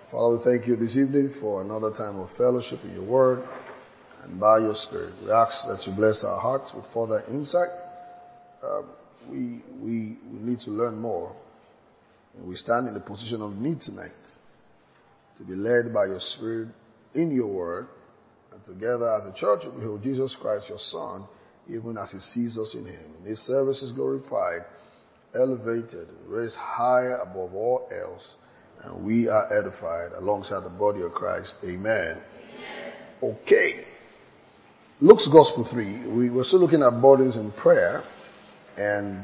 Father, we thank you this evening for another time of fellowship in your word and by your spirit. We ask that you bless our hearts with further insight. We need to learn more. And we stand in the position of need tonight to be led by your spirit in your word. And together as a church, we behold Jesus Christ, your Son, even as he sees us in him. And his service is glorified, elevated, raised higher above all else. And we are edified alongside the body of Christ. Amen. Okay. Luke's Gospel 3. We were still looking at burdens in prayer. And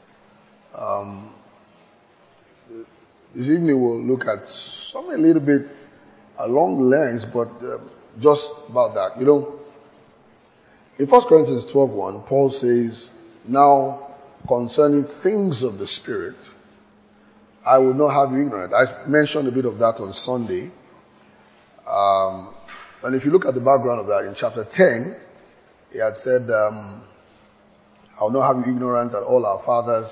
this evening we'll look at something a little bit along the lines, but just about that. You know, in 1 Corinthians 12:1, Paul says, "Now concerning things of the Spirit, I will not have you ignorant." I mentioned a bit of that on Sunday. And if you look at the background of that, in chapter 10, he had said, "I will not have you ignorant that all our fathers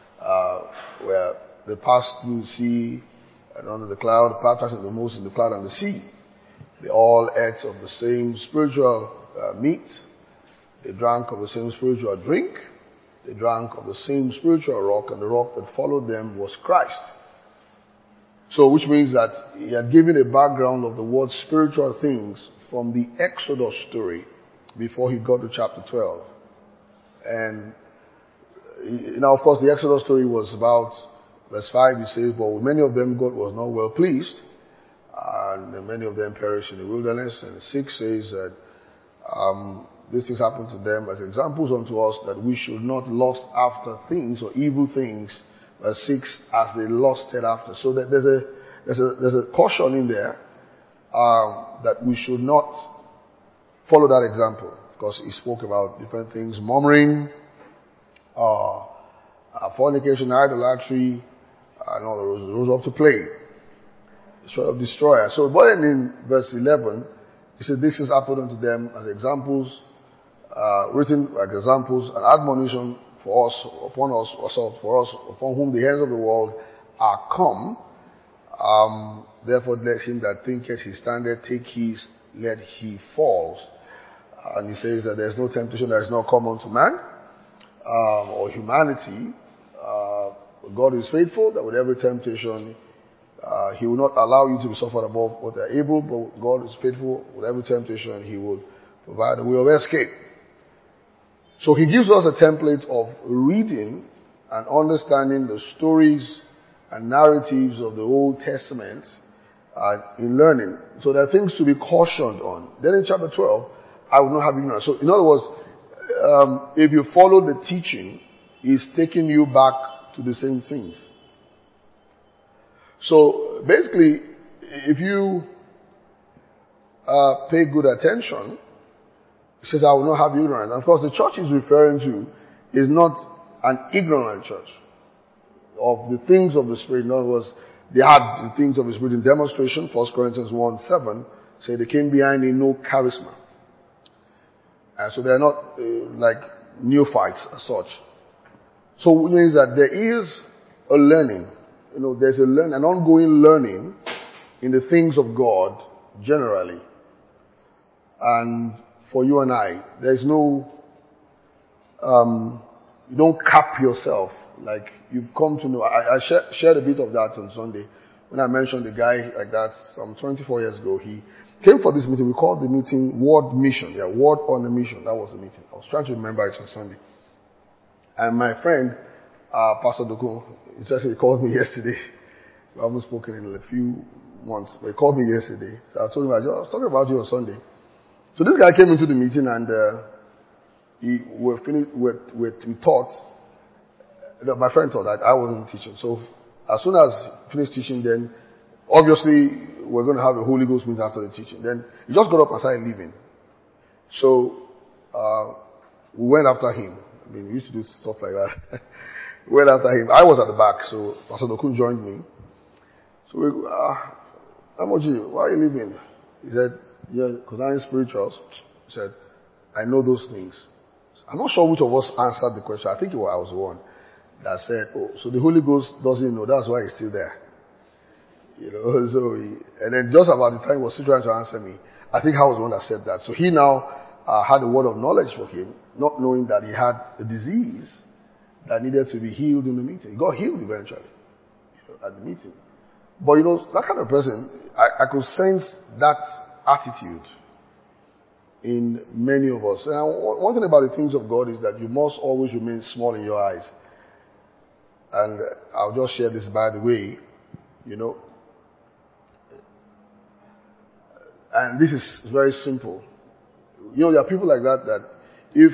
they passed through the sea and under the cloud, baptized the Moses in the cloud and the sea. They all ate of the same spiritual meat. They drank of the same spiritual drink. They drank of the same spiritual rock, and the rock that followed them was Christ." So, which means that he had given a background of the word spiritual things from the Exodus story before he got to chapter 12. And, now of course the Exodus story was about, verse 5 he says, "But with many of them God was not well pleased, and many of them perished in the wilderness." And 6 says that these things happened to them as examples unto us, that we should not lust after things or evil things. Verse 6, as they lusted after. So that there's a caution in there that we should not follow that example, because he spoke about different things: murmuring, fornication, idolatry, and all those up to play, sort of destroyer. So, but then in verse 11, he said, "This is happened unto them as examples, written like examples, and admonition for us, upon whom the ends of the world are come. Therefore let him that thinketh he standeth take heed lest he falls." And he says that there is no temptation that is not common to man or humanity. God is faithful, that with every temptation he will not allow you to be suffered above what they are able, but God is faithful with every temptation. He will provide a way of escape. So he gives us a template of reading and understanding the stories and narratives of the Old Testament in learning. So there are things to be cautioned on. Then in chapter 12, "I will not have ignorance." So in other words, if you follow the teaching, he's taking you back to the same things. So basically, if you pay good attention, it says, "I will not have you ignorant." And of course, the church he's referring to is not an ignorant church of the things of the Spirit. In other words, they had the things of the Spirit in demonstration. 1 Corinthians 1:7 say they came behind in no charisma. And so they're not like neophytes as such. So which means that there is a learning. You know, there's an ongoing learning in the things of God generally. And for you and I, there's no, you don't cap yourself. Like, you've come to know. I shared a bit of that on Sunday when I mentioned the guy like that some 24 years ago. He came for this meeting. We called the meeting Word Mission. Yeah, Word on a Mission. That was the meeting. I was trying to remember it on Sunday. And my friend, Pastor Dokun, he called me yesterday. We haven't spoken in a few months, but he called me yesterday. So I told him, I was talking about you on Sunday. So this guy came into the meeting and we taught. My friend thought that I wasn't teaching. So as soon as he finished teaching, then obviously we're going to have a Holy Ghost meeting after the teaching. Then he just got up and started leaving. So we went after him. I mean, we used to do stuff like that. We went after him. I was at the back, so Pastor Dokun joined me. So we Amoji, why are you leaving? He said, "Yeah, concerning spirituals." He said, "I know those things." I'm not sure which of us answered the question. I think I was the one that said, "Oh, so the Holy Ghost doesn't know. That's why he's still there." And then just about the time he was still trying to answer me, I think I was the one that said that. So he now had a word of knowledge for him, not knowing that he had a disease that needed to be healed in the meeting. He got healed eventually at the meeting. But that kind of person, I could sense that attitude in many of us. And one thing about the things of God is that you must always remain small in your eyes. And I'll just share this by the way, and this is very simple. There are people like that if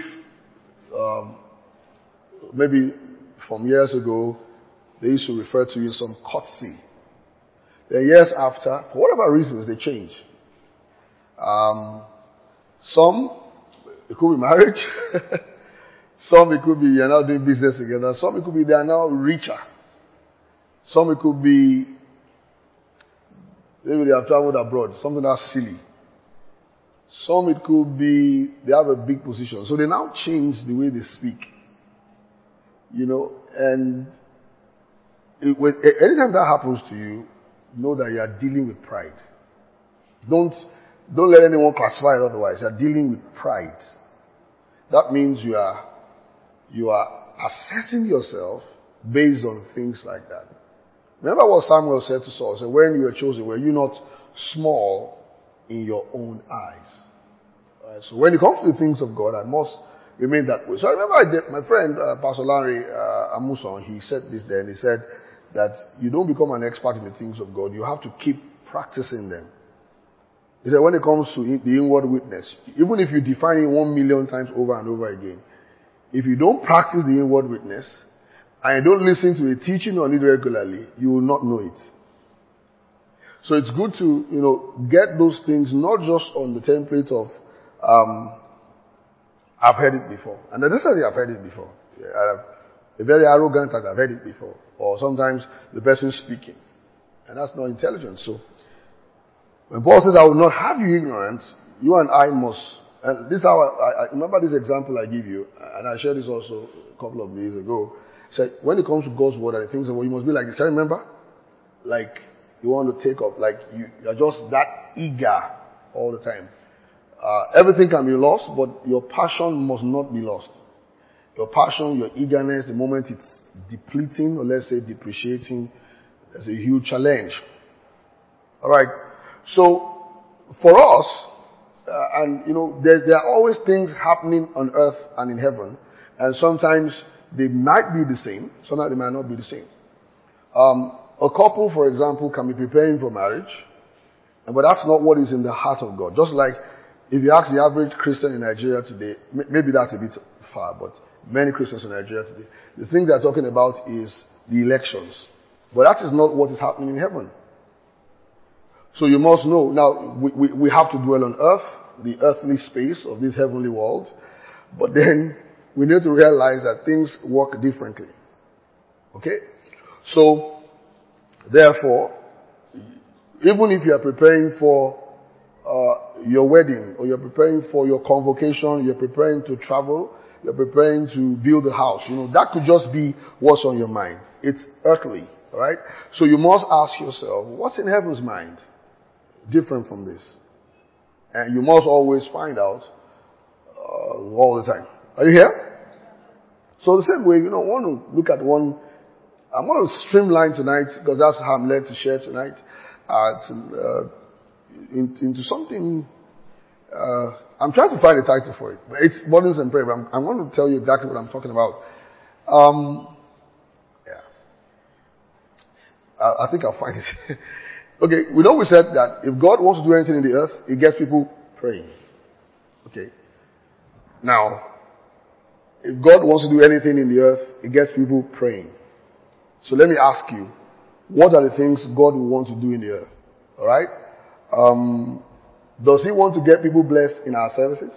maybe from years ago, they used to refer to you in some courtesy. Then years after, for whatever reasons, they change. Some, it could be marriage. Some, it could be you're now doing business together. Some, it could be they are now richer. Some, it could be maybe they have traveled abroad. Something that's silly. Some, it could be they have a big position. So they now change the way they speak. And anytime that happens to you, know that you are dealing with pride. Don't let anyone classify it otherwise. You are dealing with pride. That means you are assessing yourself based on things like that. Remember what Samuel said to Saul? He said, when you were chosen, were you not small in your own eyes? Right, so when it comes to the things of God, I must remain that way. So I remember my friend, Pastor Larry Amuson, he said this then. He said that you don't become an expert in the things of God. You have to keep practicing them. He said when it comes to the inward witness, even if you define it 1 million times over and over again, if you don't practice the inward witness, and you don't listen to a teaching on it regularly, you will not know it. So it's good to, get those things not just on the template of, I've heard it before. And necessarily I've heard it before. A very arrogant I've heard it before. Or sometimes the person speaking. And that's not intelligence. So, when Paul says, I will not have you ignorant, you and I must, and this is how I remember this example I give you, and I shared this also a couple of days ago. Said, when it comes to God's word and the things of God, you must be like this. Can you remember? Like, you want to take off, like you're just that eager all the time. Everything can be lost, but your passion must not be lost. Your passion, your eagerness, the moment it's depleting, or let's say depreciating, there's a huge challenge. Alright. So, for us, there are always things happening on earth and in heaven, and sometimes they might be the same, sometimes they might not be the same. A couple, for example, can be preparing for marriage, but that's not what is in the heart of God. Just like if you ask the average Christian in Nigeria today, maybe that's a bit far, but many Christians in Nigeria today, the thing they're talking about is the elections. But that is not what is happening in heaven. So you must know, now we have to dwell on earth, the earthly space of this heavenly world, but then we need to realize that things work differently. Okay? So, therefore, even if you are preparing for your wedding, or you're preparing for your convocation, you're preparing to travel, you're preparing to build a house, that could just be what's on your mind. It's earthly, alright? So you must ask yourself, what's in heaven's mind different from this? And you must always find out all the time. Are you here? So the same way, I want to look at one. I'm going to streamline tonight because that's how I'm led to share tonight. Into something. I'm trying to find a title for it. But it's burdens and prayer. But I'm going to tell you exactly what I'm talking about. I think I'll find it. Okay, we said that if God wants to do anything in the earth, He gets people praying. Okay. Now, if God wants to do anything in the earth, He gets people praying. So let me ask you, what are the things God will want to do in the earth? Alright? Does He want to get people blessed in our services?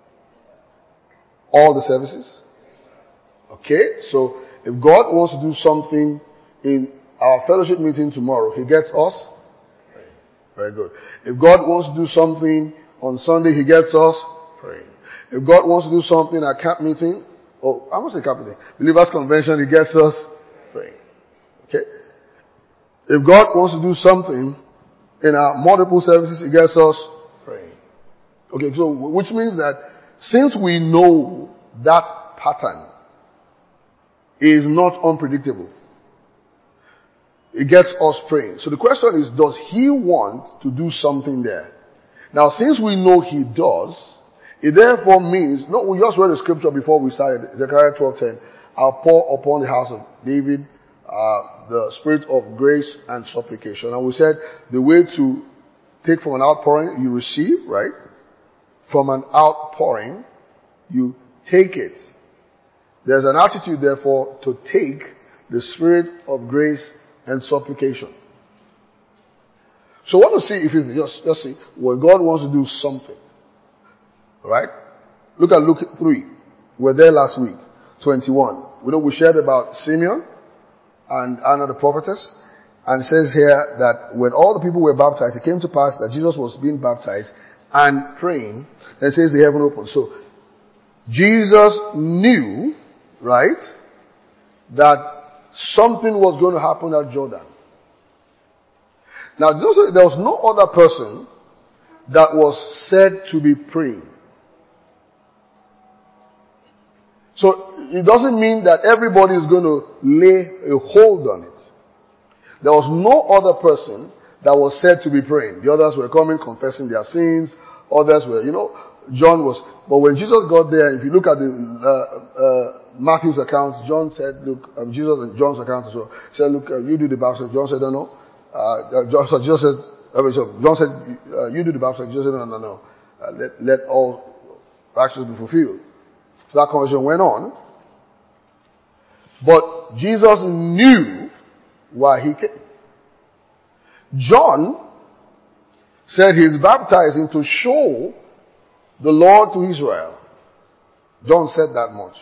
All the services? Okay, so if God wants to do something in our fellowship meeting tomorrow, He gets us? Very good. If God wants to do something on Sunday, He gets us? Praying. If God wants to do something at camp meeting, I must say camp meeting, Believers Convention, He gets us? Praying. Okay? If God wants to do something in our multiple services, He gets us praying. Okay, so which means that since we know that pattern is not unpredictable, it gets us praying. So the question is, does He want to do something there? Now, since we know He does, it therefore means, no, we just read the scripture before we started, Zechariah 12:10. I'll pour upon the house of David the spirit of grace and supplication. And we said the way to take from an outpouring, you receive, right? From an outpouring, you take it. There's an attitude, therefore, to take the spirit of grace and supplication. So I want to see if you just see when God wants to do something. Right? Look at Luke 3. We were there last week. 21. We shared about Simeon and Anna the prophetess. And it says here that when all the people were baptized, it came to pass that Jesus was being baptized and praying. And it says the heaven opened. So Jesus knew, right, that something was going to happen at Jordan. Now, there was no other person that was said to be praying. So it doesn't mean that everybody is going to lay a hold on it. There was no other person that was said to be praying. The others were coming, confessing their sins. Others were, John was. But when Jesus got there, if you look at the Matthew's account, John said, look, Jesus and John's account as well, said, look, you do the baptism. John said, no. John said, you do the baptism. Jesus said, no. Let all righteousness be fulfilled. So that conversation went on. But Jesus knew why He came. John said he's baptizing to show the Lord to Israel. John said that much.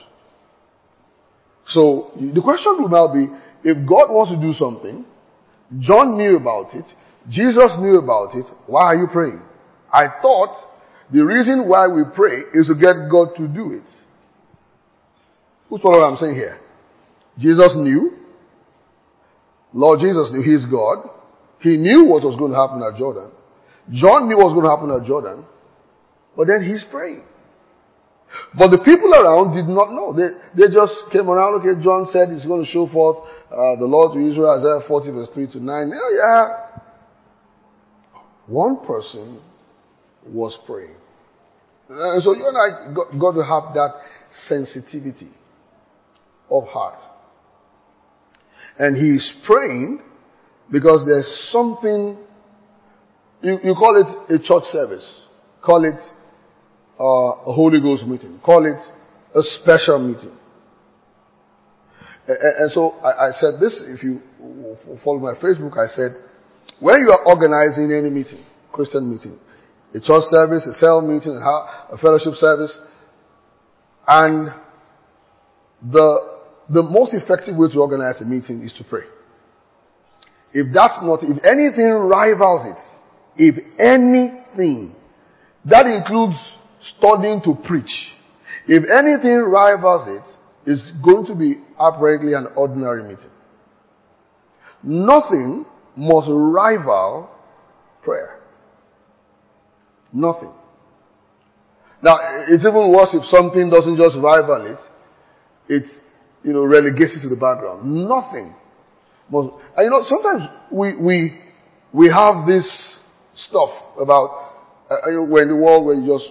So the question will now be, if God wants to do something, John knew about it, Jesus knew about it, why are you praying? I thought the reason why we pray is to get God to do it. Who's following what I'm saying here? Jesus knew. Lord Jesus knew. He is God. He knew what was going to happen at Jordan. John knew what was going to happen at Jordan. But then he's praying. But the people around did not know. They just came around. Okay, John said he's going to show forth the Lord to Israel, Isaiah 40 verse 3 to 9. Yeah. One person was praying. So you and I got to have that sensitivity of heart. And he's praying because there's something, you call it a church service. Call it a Holy Ghost meeting. Call it a special meeting. And so I said this, if you follow my Facebook, I said, when you are organizing any meeting, Christian meeting, a church service, a cell meeting, a fellowship service, and the most effective way to organize a meeting is to pray. If anything rivals it, if anything, that includes studying to preach. If anything rivals it, it's going to be apparently an ordinary meeting. Nothing must rival prayer. Nothing. Now, it's even worse if something doesn't just rival it, relegates it to the background. Nothing must. And sometimes we have this stuff about when the world where you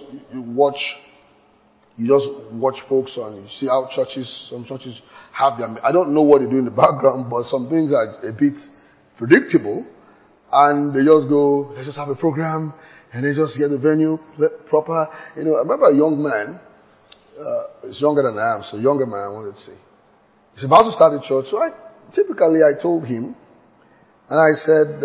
just watch folks and you see how some churches have their. I don't know what they do in the background, but some things are a bit predictable, and they just go. They just have a program, and they just get the venue proper. I remember a young man. He's younger than I am, so younger man. I wanted to say he's about to start a church. So I told him, and I said,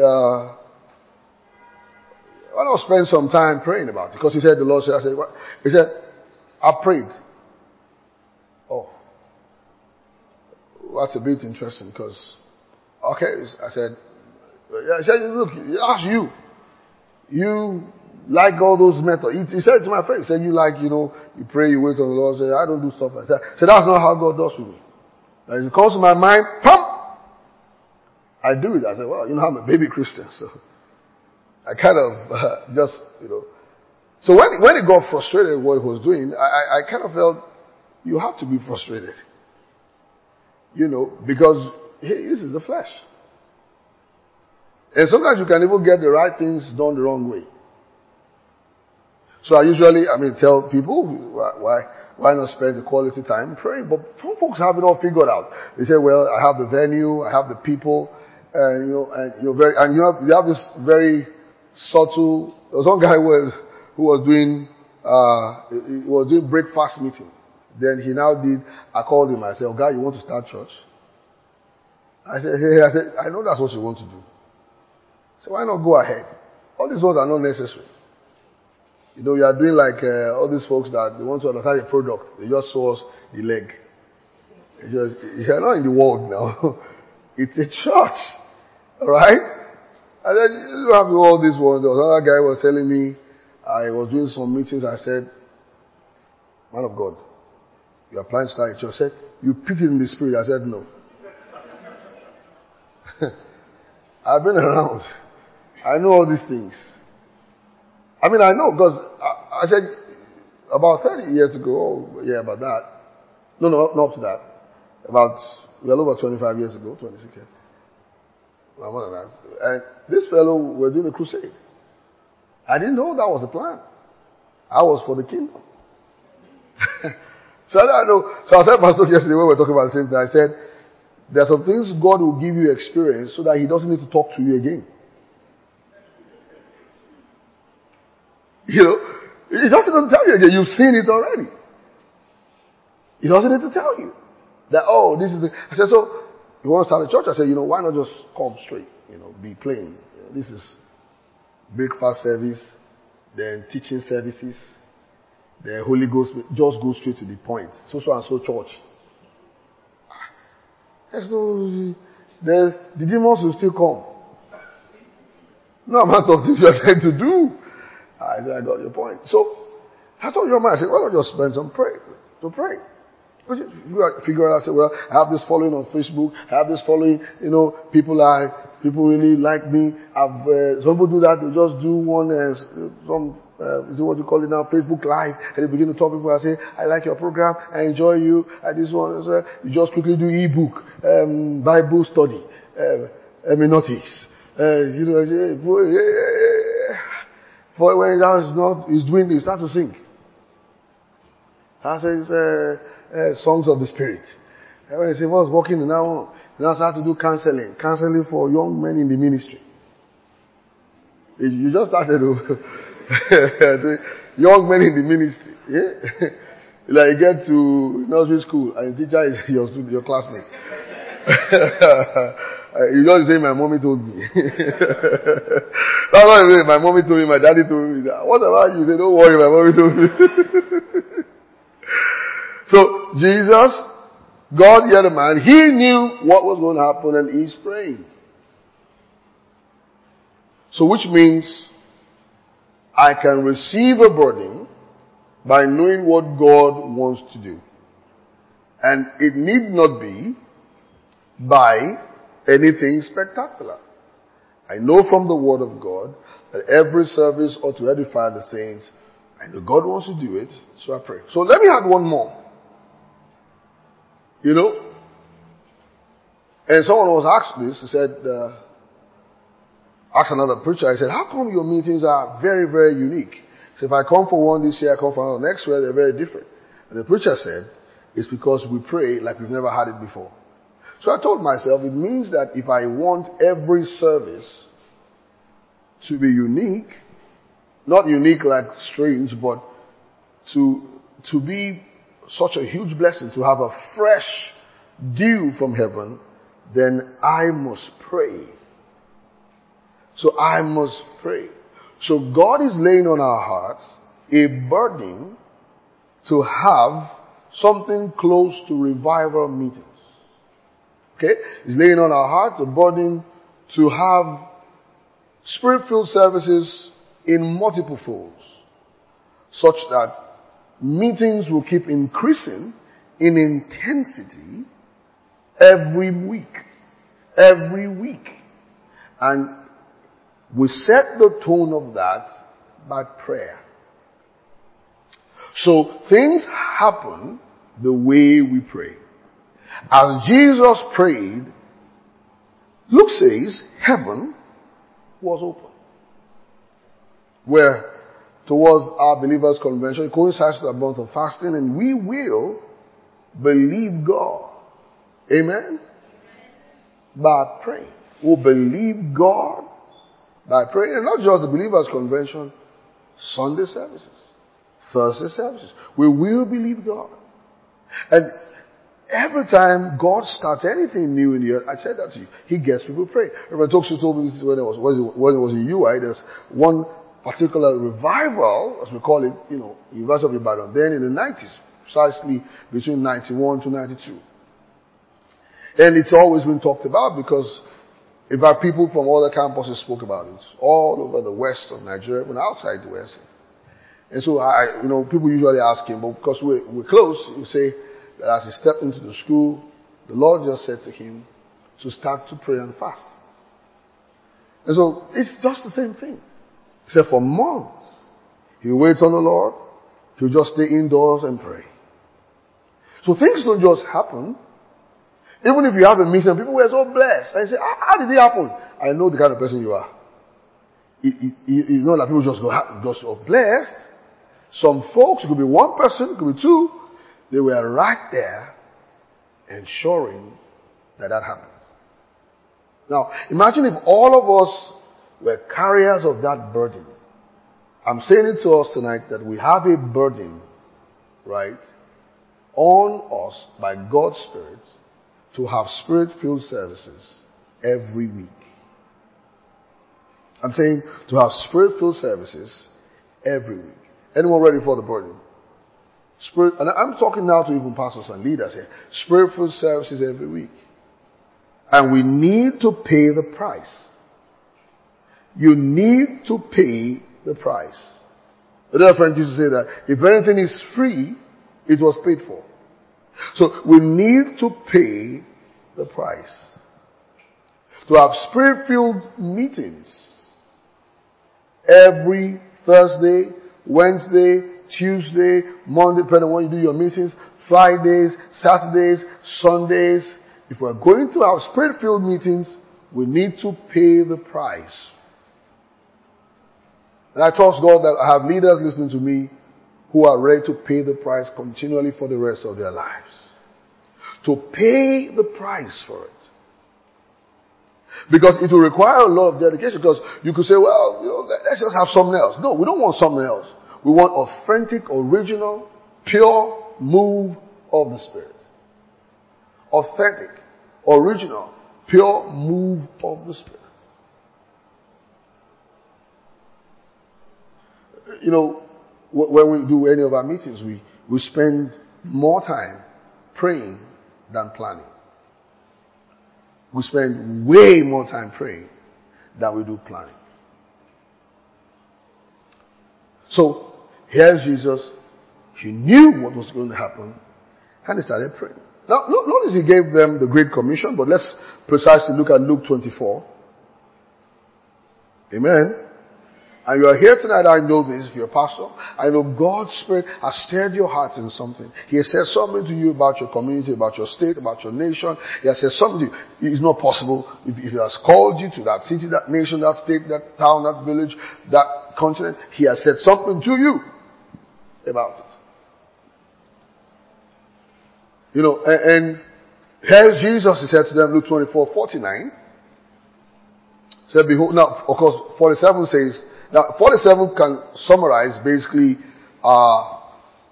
why not spend some time praying about it? Because he said the Lord said. I said, what? He said, I prayed. Oh, that's a bit interesting because, okay, I said, yeah, he said, look, ask you. You like all those methods. He said to my face, he said, you pray, you wait on the Lord. Say, I don't do stuff like that. So that's not how God does with me. As it comes to my mind, pump! I do it. I say, well, I'm a baby Christian, so I kind of just, So when he got frustrated with what he was doing, I kind of felt you have to be frustrated. Because this is the flesh. And sometimes you can even get the right things done the wrong way. So I usually, tell people, why not spend the quality time praying? But some folks have it all figured out. They say, well, I have the venue, I have the people, and you have this very subtle. There was one guy who was doing breakfast meeting. Then he now I called him. I said, "Oh, guy, you want to start church?" I said, "I know that's what you want to do. So why not go ahead? All these ones are not necessary. You are doing like all these folks that they want to advertise a product. They just show us the leg. You're not in the world now. It's a church. Alright? And then you have all these ones. There was another guy who was telling me, I was doing some meetings. I said, man of God, you are planning to start a church. I said, you picked it in the spirit. I said, no. I've been around. I know all these things. I know because I said about 30 years ago, about that. No, not up to that. Over 25 years ago, 26 years. Well, more than that. And this fellow were doing a crusade. I didn't know that was the plan. I was for the kingdom. So I don't know. So I said, Pastor, yesterday when we were talking about the same thing, I said, there are some things God will give you experience so that He doesn't need to talk to you again. He doesn't need to tell you again. You've seen it already. He doesn't need to tell you that, this is the... I said, so, you want to start a church? I said, why not just come straight? Be plain. This is breakfast service, then teaching services, the Holy Ghost, just go straight to the point. So and so church. The demons will still come. No amount of things you are trying to do. I got your point. So, I told your man, I said, why don't you just spend some to pray? You figure out, I said, well, I have this following on Facebook, I have this following, people really like me. Some people do that, they just do one, is what you call it now, Facebook Live, and they begin to talk to people and say, I like your program, I enjoy you, and this one, you just quickly do ebook, Bible study, notice, for when he's doing this, start to sing. I say, songs of the Spirit. And when he say, what's working now start to do counseling for young men in the ministry. You just started young men in the ministry. Yeah? Like you get to nursery school and the teacher is your classmate. You just say, my mommy told me. That's what I mean. My mommy told me, my daddy told me that. What about you? Say, don't worry, my mommy told me. So, Jesus, God heard the man. He knew what was going to happen and he's praying. So, which means I can receive a burden by knowing what God wants to do. And it need not be by anything spectacular. I know from the Word of God that every service ought to edify the saints. I know God wants to do it, so I pray. So let me add one more. And someone was asked this, he said, asked another preacher, I said, how come your meetings are very, very unique? So if I come for one this year, I come for another next year, they're very different. And the preacher said, it's because we pray like we've never had it before. So I told myself, it means that if I want every service to be unique, not unique like strange, but to be such a huge blessing, to have a fresh dew from heaven, then I must pray. So I must pray. So God is laying on our hearts a burden to have something close to revival meetings. Okay? He's laying on our hearts a burden to have spirit-filled services in multiple folds, such that meetings will keep increasing in intensity every week. Every week. And we set the tone of that by prayer. So things happen the way we pray. As Jesus prayed, Luke says heaven was open. Where towards our believers' convention, it coincides with a month of fasting, and we will believe God. Amen? By praying. We'll believe God by praying. And not just the believers' convention, Sunday services, Thursday services. We will believe God. And every time God starts anything new in the earth, I said that to you, He gets people praying. Reverend Toksu told me this when it was in UI, there's one particular revival, as we call it, University of Ibadan, then in the 90s, precisely between 91 to 92. And it's always been talked about because in fact people from other campuses spoke about it, all over the west of Nigeria, even outside the west. And so people usually ask him, but because we're close, you say that as he stepped into the school, the Lord just said to him to start to pray and fast. And so it's just the same thing. He said for months, he waits on the Lord, he'll just stay indoors and pray. So things don't just happen. Even if you have a meeting and people were so blessed, and you say, how did it happen? I know the kind of person you are. You know that people just go blessed. Some folks, it could be one person, it could be two, they were right there ensuring that happened. Now, imagine if all of us were carriers of that burden. I'm saying it to us tonight that we have a burden, right, on us by God's Spirit to have Spirit-filled services every week. I'm saying to have Spirit-filled services every week. Anyone ready for the burden? And I'm talking now to even pastors and leaders here. Spirit-filled services every week. And we need to pay the price. You need to pay the price. Another friend used to say that if anything is free, it was paid for. So we need to pay the price. To have Spirit-filled meetings every Thursday, Wednesday, Tuesday, Monday, depending on when you do your meetings, Fridays, Saturdays, Sundays. If we're going to have Spirit-filled meetings, we need to pay the price. And I trust God that I have leaders listening to me who are ready to pay the price continually for the rest of their lives. To pay the price for it. Because it will require a lot of dedication. Because you could say, well, let's just have something else. No, we don't want something else. We want authentic, original, pure move of the Spirit. Authentic, original, pure move of the Spirit. When we do any of our meetings, we spend more time praying than planning. We spend way more time praying than we do planning. So, here's Jesus. He knew what was going to happen, and he started praying. Now, notice he gave them the Great Commission, but let's precisely look at Luke 24. Amen. And you are here tonight, I know this, if you're a pastor. I know God's Spirit has stirred your heart in something. He has said something to you about your community, about your state, about your nation. He has said something to you. It's not possible. If He has called you to that city, that nation, that state, that town, that village, that continent, He has said something to you about it. And here's Jesus, He said to them, Luke 24:49. He said, behold, now, of course, 47 says, now, 47 can summarize basically all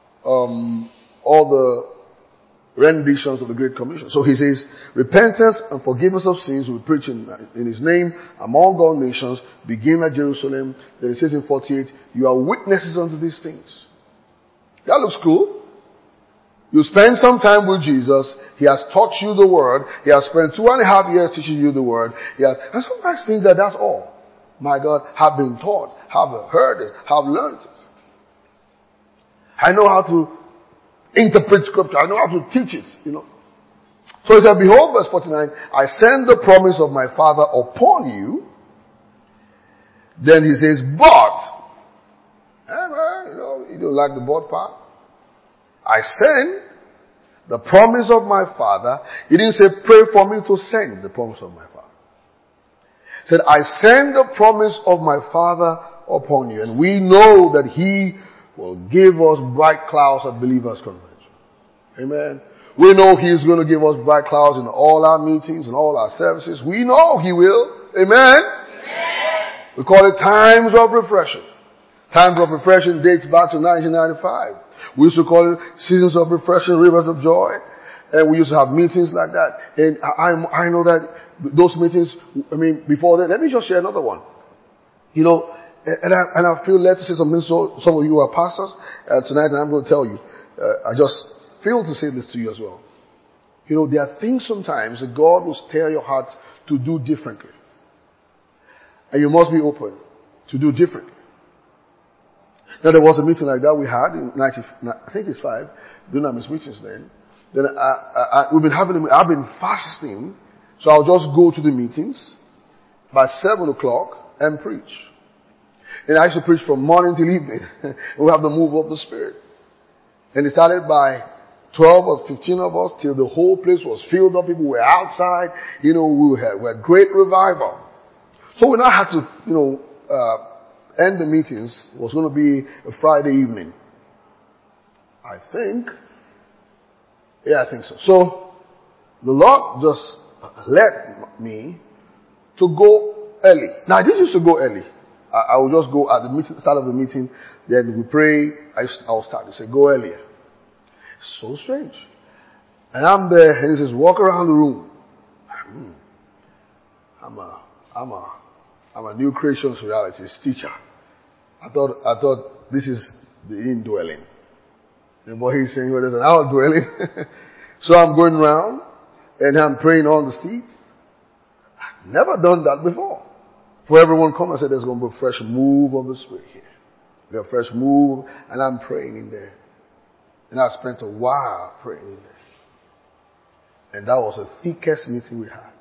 the renditions of the Great Commission. So he says, repentance and forgiveness of sins will be preached in His name among all nations, beginning at Jerusalem. Then it says in 48, you are witnesses unto these things. That looks cool. You spend some time with Jesus. He has taught you the Word. He has spent 2.5 years teaching you the Word. And sometimes things that's all. My God, have been taught, have heard it, have learned it. I know how to interpret Scripture. I know how to teach it, So he said, behold, verse 49, I send the promise of my Father upon you, Then he says, but, you don't like the but part? I send the promise of my Father. He didn't say, pray for me to send the promise of my Father. He said, I send the promise of my Father upon you. And we know that He will give us bright clouds at believers' convention. Amen. We know He is going to give us bright clouds in all our meetings and all our services. We know He will. Amen. We call it times of refreshing. Times of refreshing dates back to 1995. We used to call it seasons of refreshing, rivers of joy. And we used to have meetings like that. And I know that those meetings, before that, let me just share another one. And I feel led to say something, so some of you are pastors tonight, and I'm going to tell you. I just feel to say this to you as well. There are things sometimes that God will stir your heart to do differently. And you must be open to do differently. Now there was a meeting like that we had in 1995, doing our meetings then. Then I've been fasting, so I'll just go to the meetings by 7 o'clock and preach. And I used to preach from morning till evening. We have the move of the Spirit. And it started by 12 or 15 of us till the whole place was filled up. People were outside. We had great revival. So we now had to, end the meetings. It was going to be a Friday evening. I think so. So the Lord just led me to go early. Now I didn't used to go early. I would just go at the start of the meeting. Then we pray. I'll start. He said, go earlier. It's so strange. And I'm there, and he says, walk around the room. I'm a new creations realities teacher. I thought this is the indwelling. And what he's saying, there's an outdwelling. So I'm going around and I'm praying on the seats. I've never done that before. For everyone come and say, there's going to be a fresh move of the Spirit here. There's a fresh move, and I'm praying in there. And I spent a while praying in there. And that was the thickest meeting we had.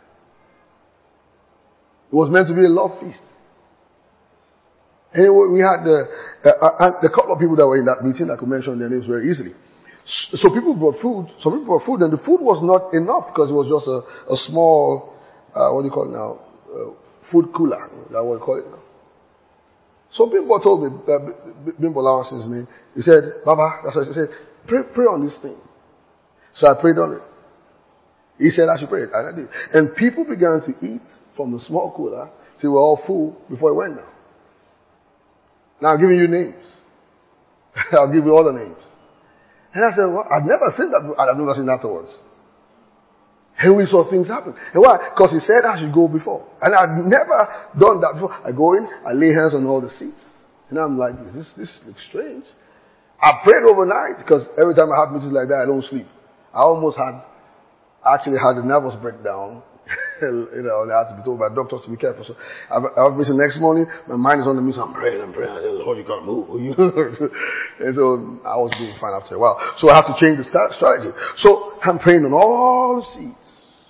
It was meant to be a love feast. Anyway, we had the couple of people that were in that meeting. I could mention their names very easily. So people brought food. Some people brought food, and the food was not enough because it was just a small, what do you call it now? Food cooler. That's what you call it now. So Bimbo told me, Bimbo Lawanson's name. He said, Baba, that's what he said, pray on this thing. So I prayed on it. He said I should pray it, and I did. And people began to eat from the small cooler till we were all full before it went down. Now I'm giving you names. I'll give you all the names. And I said, well, I've never seen that. I've never seen afterwards. And we saw things happen. And why? Because he said I should go before. And I'd never done that before. I go in, I lay hands on all the seats. And I'm like, this looks strange. I prayed overnight because every time I have meetings like that, I don't sleep. I almost actually had a nervous breakdown. I had to be told by doctors to be careful. So I have a meeting next morning. My mind is on the meeting. I'm praying. Lord, you can't move. And so I was doing fine after a while. So I have to change the strategy. So I'm praying on all the seats.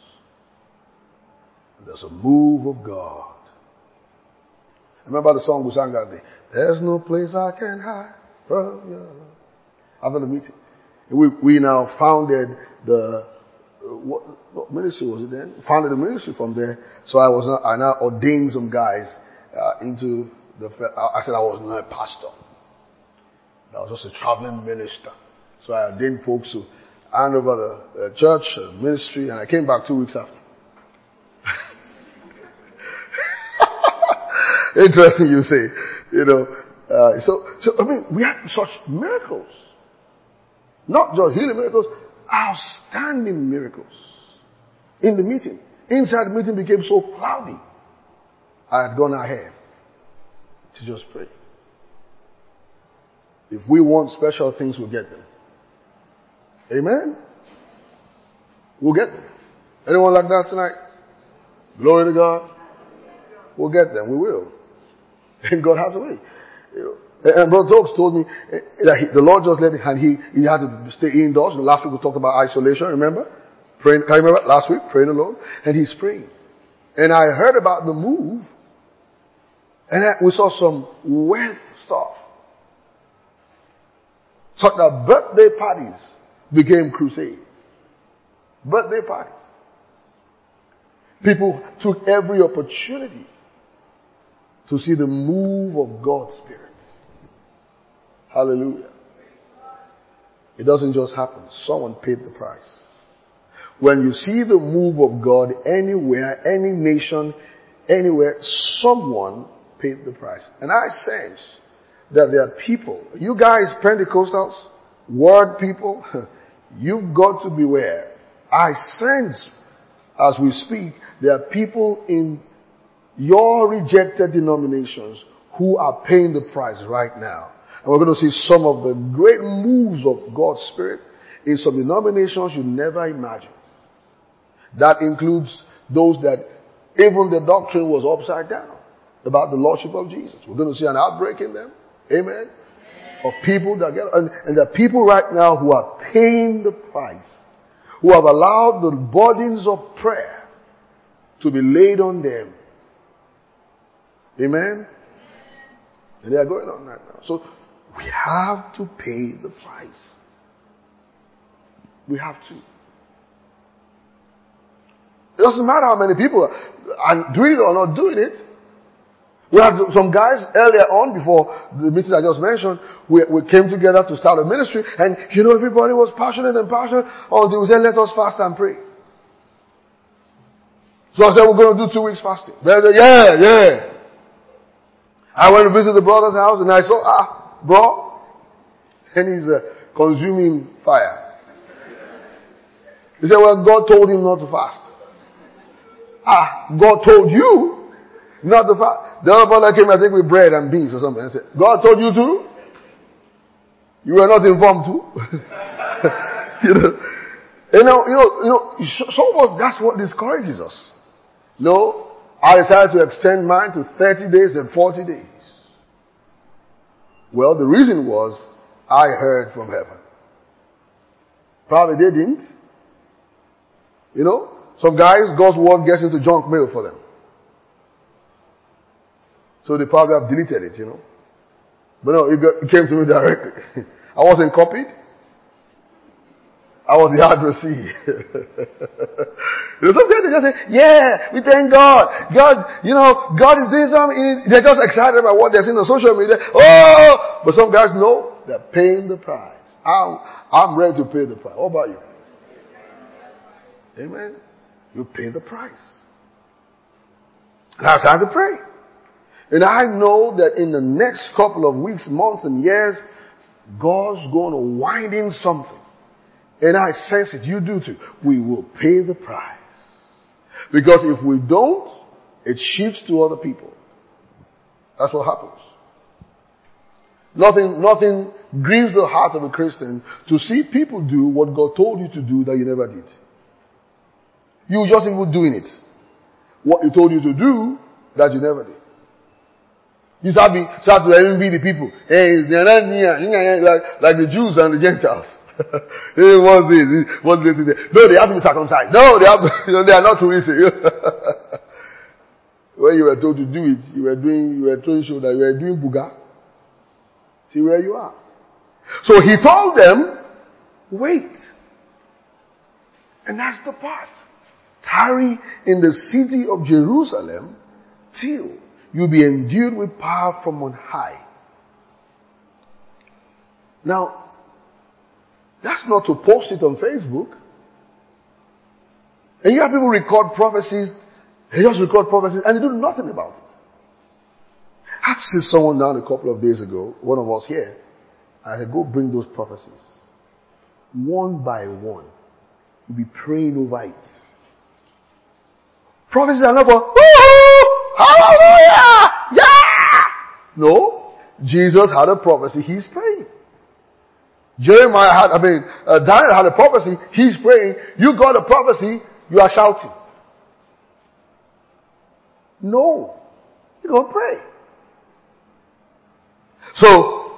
And there's a move of God. Remember the song we sang that day? There's no place I can hide from your love. After the meeting, we now founded what ministry was it then? Founded a ministry from there. So I now ordained some guys into I said I was not a pastor. I was just a traveling minister. So I ordained folks to hand over the church, ministry, and I came back 2 weeks after. Interesting you say, so we had such miracles. Not just healing miracles, outstanding miracles. In the meeting. Inside the meeting became so cloudy. I had gone ahead to just pray. If we want special things, we'll get them. Amen? We'll get them. Anyone like that tonight? Glory to God. We'll get them. We will. And God has a way. And Brother Stokes told me that the Lord just let him, and he had to stay indoors. Last week we talked about isolation, remember? Praying, can you remember last week? Praying alone. And he's praying. And I heard about the move And then we saw some weird stuff. So that birthday parties became crusades. Birthday parties. People took every opportunity to see the move of God's Spirit. Hallelujah. It doesn't just happen. Someone paid the price. When you see the move of God anywhere, any nation, anywhere, someone paid the price. And I sense that there are people, you guys Pentecostals, word people, you've got to beware. I sense as we speak, there are people in your rejected denominations who are paying the price right now. And we're going to see some of the great moves of God's Spirit in some denominations you never imagined. That includes those that even the doctrine was upside down about the Lordship of Jesus. We're going to see an outbreak in them. Amen. Of people that get, and there are people right now who are paying the price, who have allowed the burdens of prayer to be laid on them. Amen. And they are going on right now. So we have to pay the price. We have to. It doesn't matter how many people are doing it or not doing it. We had some guys earlier on, before the meeting I just mentioned, we came together to start a ministry, and everybody was passionate until we said, let us fast and pray. So I said, we're going to do 2 weeks fasting. They said, yeah. I went to visit the brother's house, and I saw, bro, and he's consuming fire. He said, well, God told him not to fast. God told you not to fast. The other brother came, I think, with bread and beans or something, and said, God told you to? You were not informed to? Some of us, that's what discourages us. No, I decided to extend mine to 30 days, then 40 days. Well, the reason was, I heard from heaven. Probably they didn't. Some guys, God's word gets into junk mail for them. So they probably have deleted it, But no, it came to me directly. I wasn't copied. I was the addressee. Sometimes they just say, yeah, we thank God. God is doing something. They're just excited about what they're seeing on social media. Oh! But some guys know they're paying the price. I'm ready to pay the price. What about you? Amen. You pay the price. That's how to pray. And I know that in the next couple of weeks, months, and years, God's going to wind in something. And I sense it. You do too. We will pay the price. Because if we don't, it shifts to other people. That's what happens. Nothing grieves the heart of a Christian to see people do what God told you to do that you never did. You just even doing it. What He told you to do that you never did. You start to envy the people. Hey, they're not near, like the Jews and the Gentiles. Hey, what's this? What's this? No, they have to be circumcised. No, they are not to receive. When you were told to do it, you were trying to show that you were doing buga. See where you are. So He told them, wait. And that's the part. Tarry in the city of Jerusalem till you be endued with power from on high. Now, that's not to post it on Facebook. And you have people record prophecies, they just record prophecies, and they do nothing about it. I had to sit someone down a couple of days ago, one of us here. I said, go bring those prophecies. One by one. You'll be praying over it. Prophecies are not for, hallelujah! Yeah! No. Jesus had a prophecy. He's praying. Daniel had a prophecy. He's praying. You got a prophecy. You are shouting. No. You're going to pray. So,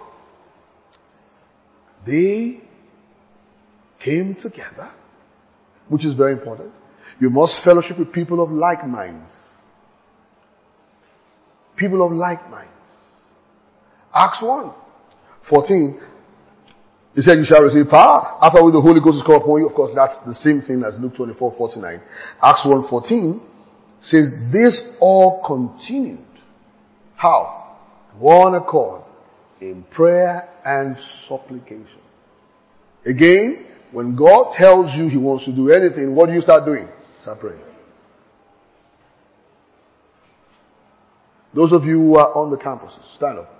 they came together, which is very important. You must fellowship with people of like minds. People of like minds. Acts 1:14. He said, you shall receive power after which the Holy Ghost is come upon you. Of course, that's the same thing as Luke 24:49. Acts 1:14 says, this all continued. How? One accord in prayer and supplication. Again, when God tells you He wants to do anything, what do you start doing? Start praying. Those of you who are on the campuses, stand up.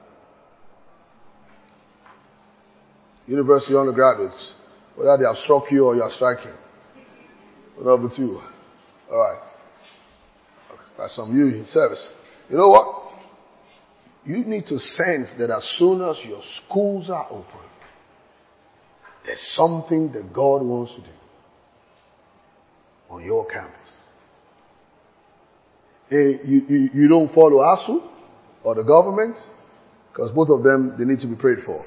University undergraduates, whether they have struck you or you are striking. Number 2. Alright. That's some of you in service. You know what? You need to sense that as soon as your schools are open, there's something that God wants to do on your campus. You don't follow ASU or the government, because both of them, they need to be prayed for.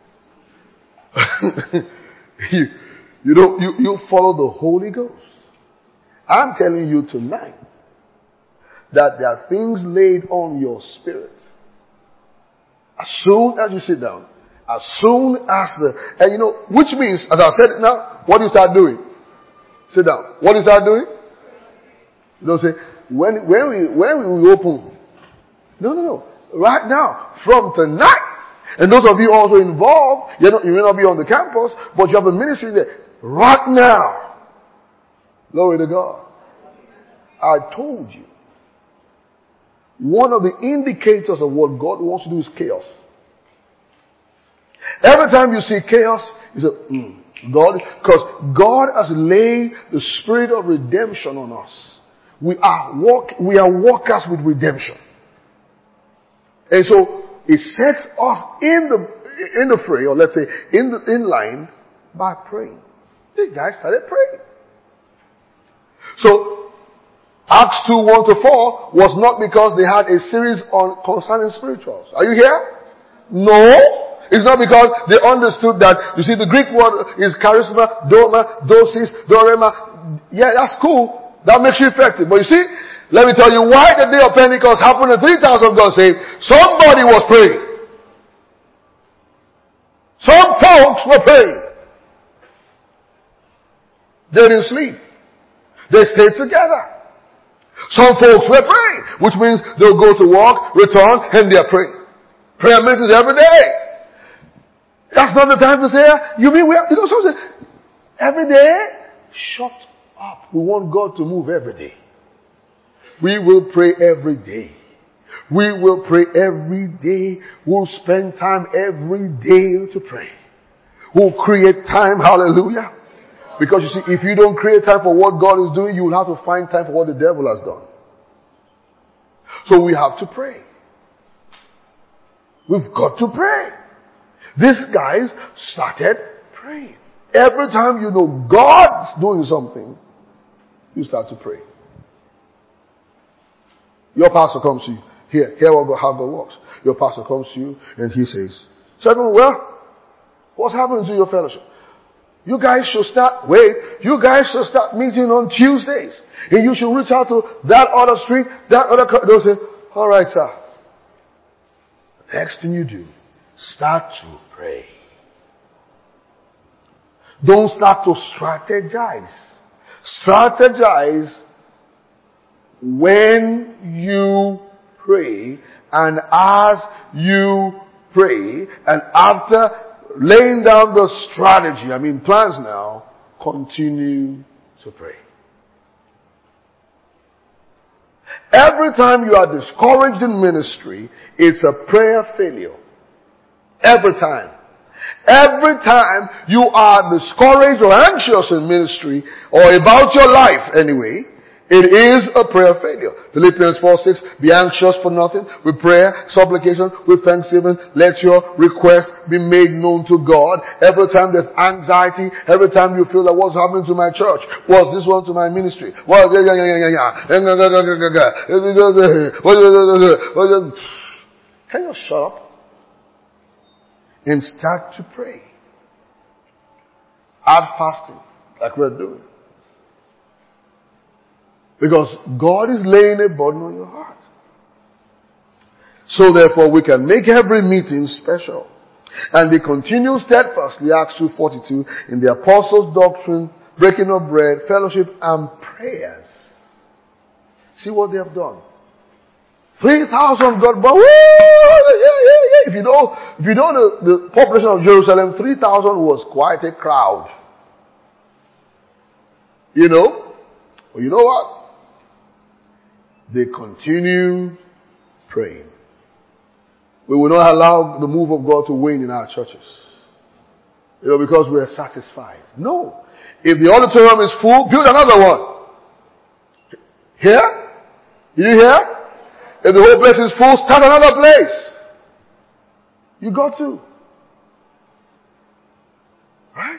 you follow the Holy Ghost. I'm telling you tonight that there are things laid on your spirit. As soon as you sit down, as soon as which means, as I said it now, what do you start doing? Sit down. What do you start doing? You don't say, when we open. No. Right now, from tonight. And those of you also involved, you may not be on the campus, but you have a ministry there. Right now. Glory to God. I told you. One of the indicators of what God wants to do is chaos. Every time you see chaos, you say, God, because God has laid the spirit of redemption on us. We are walkers with redemption. And so, it sets us in the fray, or let's say, in line, by praying. These guys started praying. So, Acts 2:1-4 was not because they had a series concerning spirituals. Are you here? No. It's not because they understood that, you see, the Greek word is charisma, doma, dosis, dorema. Yeah, that's cool. That makes you effective. But you see, let me tell you why the day of Pentecost happened and 3,000 got saved. Somebody was praying. Some folks were praying. They didn't sleep. They stayed together. Some folks were praying, which means they'll go to work, return, and they're praying. Prayer meetings every day. That's not the time to say, you mean something? Every day? Shut up. We want God to move every day. We will pray every day. We will pray every day. We'll spend time every day to pray. We'll create time, hallelujah. Because you see, if you don't create time for what God is doing, you will have to find time for what the devil has done. So we have to pray. We've got to pray. These guys started praying. Every time you know God's doing something, you start to pray. Your pastor comes to you. Hear how God works. Your pastor comes to you and he says, well, what's happening to your fellowship? You guys should start meeting on Tuesdays. And you should reach out to that other street, that other, they'll say, all right, sir. The next thing you do, start to pray. Don't start to strategize. Strategize when you pray and as you pray and after laying down the strategy, plans now, continue to pray. Every time you are discouraged in ministry, it's a prayer failure. Every time. Every time you are discouraged or anxious in ministry, or about your life anyway, it is a prayer failure. Philippians 4:6, be anxious for nothing, with prayer, supplication, with thanksgiving, let your request be made known to God. Every time there's anxiety, every time you feel that what's happening to my church, what's this one to my ministry, can you shut up? And start to pray. Add fasting, like we're doing. Because God is laying a burden on your heart. So therefore we can make every meeting special. And they continue steadfastly, Acts 2:42, in the apostles' doctrine, breaking of bread, fellowship, and prayers. See what they have done. 3,000 got born. Yeah. If you know the population of Jerusalem, 3,000 was quite a crowd. You know? Well, you know what? They continue praying. We will not allow the move of God to wane in our churches. Because we are satisfied. No. If the auditorium is full, build another one. Here? You hear? If the whole place is full, start another place. You got to. Right?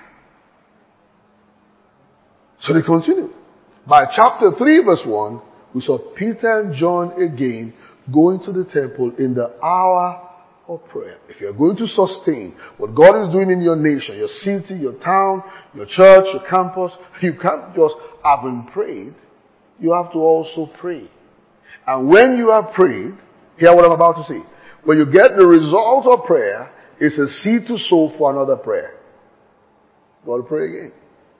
So they continue. By chapter 3 verse 1, we saw Peter and John again going to the temple in the hour of prayer. If you're going to sustain what God is doing in your nation, your city, your town, your church, your campus, you can't just haven't prayed. You have to also pray. And when you have prayed, hear what I'm about to say. When you get the result of prayer, it's a seed to sow for another prayer. Got to pray again.